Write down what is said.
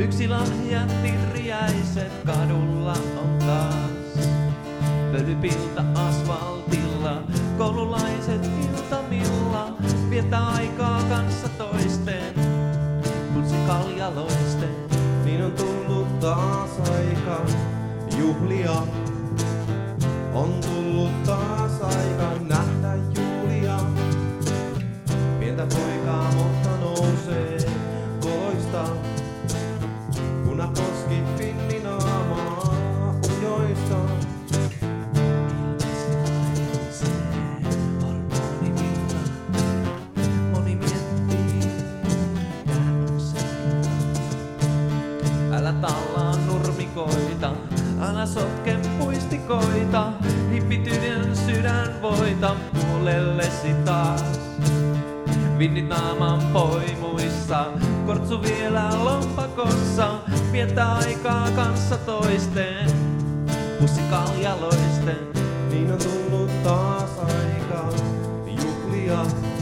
Yksi lahjatti riäiset kadulla on taas. Pölypilta asfaltilla, koululaiset iltamilla viettää aikaa kanssa toisten, pulssi kaljaloisten. Niin on tullut taas aika juhlia. On tullut taas aika nähdä Julia. Pientä poikaa, mutta nousee koloista. Punakoski pinninaamaa ujoista. Moni miettii, tää on se ilta. Älä tallaa nurmikoita, älä sotke puistikoita. Hippityden sydän voita puolellesi taas. Vinnit naaman poimuissa, kortsu vielä lompakossa. Viettää aikaa kanssa toisten, pussi kaljaloisten. Niin on tullut taas aika juhlia.